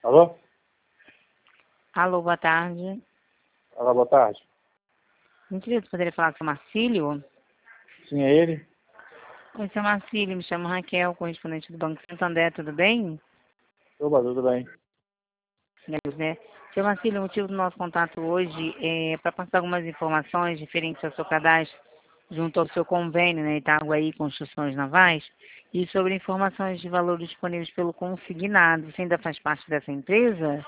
Alô? Alô, boa tarde. Olá, boa tarde. Querido, poderia falar com o Marcílio? Sim, é ele? Oi, seu Marcílio, me chamo Raquel, correspondente do Banco Santander, tudo bem? Opa, tudo bem? Né? Seu Marcílio, o motivo do nosso contato hoje é para passar algumas informações referentes ao seu cadastro junto ao seu convênio, né, Itaguaí Construções Navais, e sobre informações de valor disponíveis pelo consignado. Você ainda faz parte dessa empresa?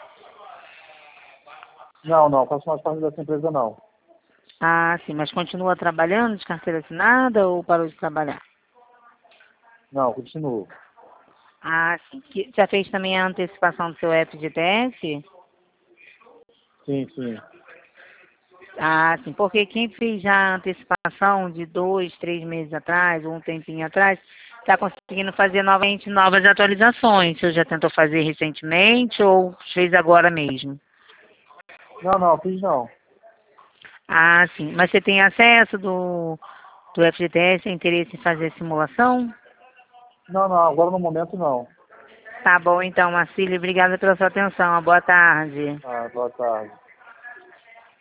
Não, faço mais parte dessa empresa não. Ah, sim, mas continua trabalhando de carteira assinada ou parou de trabalhar? Não, continuo. Ah, sim. Já fez também a antecipação do seu FGTS? Sim. Ah, sim. Porque quem fez já a antecipação de 2, 3 meses atrás, ou um tempinho atrás, está conseguindo fazer novamente novas atualizações. Você já tentou fazer recentemente ou fez agora mesmo? Não, fiz não. Ah, sim. Mas você tem acesso do FGTS, tem interesse em fazer simulação? Não, agora no momento não. Tá bom, então, Marcílio. Obrigada pela sua atenção. Uma boa tarde. Boa tarde.